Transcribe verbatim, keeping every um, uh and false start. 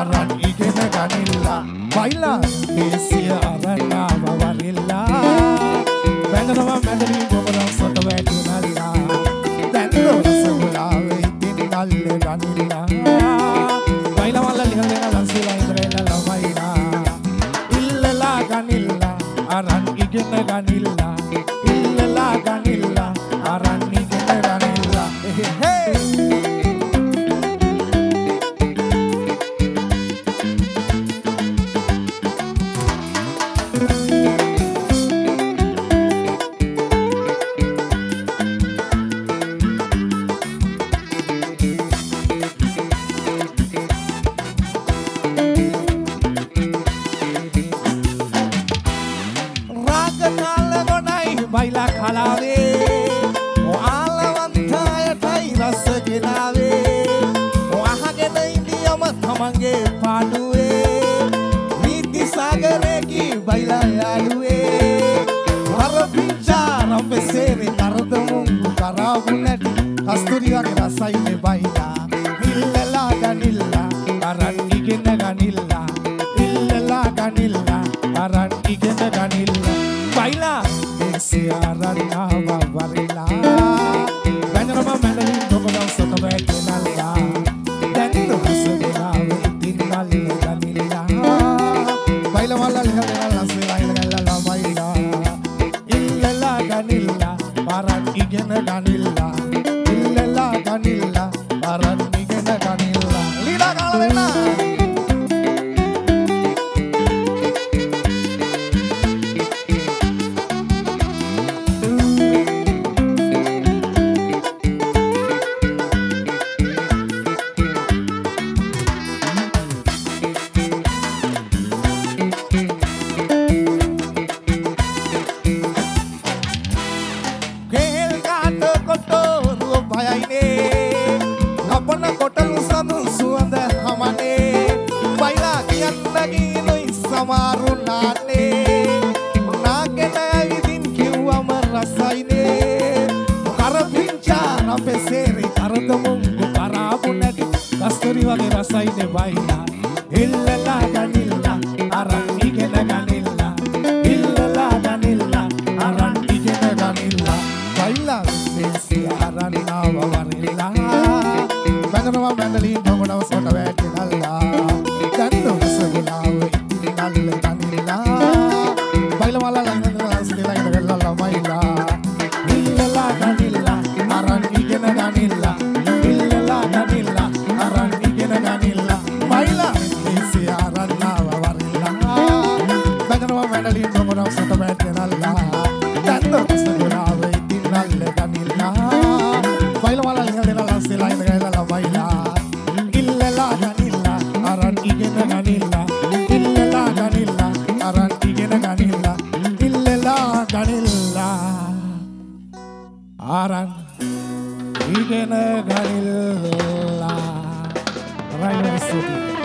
අරන් ඉගෙන ගනිල්ලා බයිලා දේශිය අරන්නාව වරිල්ලා බැඳනවා මැදලින් ගොබරම් සොට වැටුනල්ලා දැන්දෝ රසගුලාවේ ඉතින් නල්ල ගනිල්ලා බයිලා වල්ල ලිහල් දෙන ලන්සිලා ඉඳලා ළමයිලා ඉල්ලලා ගනිල්ලා අරන් ඉගෙන ගනිල්ලා ඉල්ලලා ගනිල්ලා අරන් ඉගෙන ගනිල්ලා හේ බයිලා කලාවේ ඔයාලවන්තයටයි රස ගෙනාවේ ඔහගෙන ඉන්දියම තමන්ගේ පාඩුවේ නීති සාගරේකි බයිලා යාළුවේ වර පිංචාරම් වෙසේරේ තරදමුංගු කරාබු නැටි කස්තුරි වගේ රසයිනේ බයිලා ඉල්ලලා ගනිල්ලා අරන් ඉගෙන ගනිල්ලා ඉල්ලලා ගනිල්ලා අරන් ඉගෙන ගනිල්ලා බයිලා සියාරන්නාව වරිලා වැඳනම මැදලින් ගොබරම් සොට වැටුනල්ලා දැන්දෝ රසගුලාවේ ඉතින් නල්ල ගනිල්ලා බයිලා වල්ල ලිහල් දෙන ලන්සිලා ඉඳලා ළමයිලා ඉල්ලලා ගනිල්ලා අරන් ඉගෙන ගනිල්ලා ඉල්ලලා ගනිල්ලා අරන් ඉගෙන ගනිල්ලා ලීලා කාල වෙන්න අපන කොටලු සඳුන් සුවඳ හමනේ බයිලා කියන්නගිනුයි සමාරුනානේ නාගෙන ඇවිදින් කිව්වම රසයිනේ කරපිංචා රපෙසේරි කරදමුංගු කරාබු නැටි කස්තුරි වගේ රසයිනේ බයිලා ඉල්ලලා ගනිල්ලා අරන් ඉගෙන ගනිල්ලා ඉල්ලලා ගනිල්ලා අරන් ඉගෙන ගනිල්ලා බයිලා දේශිය අරන්නාව වරිල්ලා බැඳනවා මැදලින් ගොබරම් සොට වැටුනල්ලා දැන්දෝ රසගුලාවේ ඉතින් නල්ල ගනිල්ලා බයිලා වල්ල ළඟ ලන්සිලා ඉඳලා ළමයිලා ඉල්ලලා ගනිල්ලා අරන් ඉගෙන ගනිල්ලා ඉල්ලලා ගනිල්ලා අරන් ඉගෙන ගනිල්ලා බයිලා දේශිය අරන්නාව වරිල්ලා බැඳනවා මැදලින් ගොබරම් සොට වැටුනල්ලා දැන්දෝ රසගුලාවේ ඉතින් නල්ල ගනිල්ලා බයිලා වල්ල ලිහල් දෙන ලන්සිලා ඉඳලා ළමයිලා ඉල්ලලා ගනිල්ලා අරන් ඉගෙන ගනිල්ලා ඉල්ලලා ගනිල්ලා අරන් ඉගෙන ගනිල්ලා ඉල්ලලා ගනිල්ලා අරන් ඉගෙන ගනිල්ලා රයිනෝ සුටි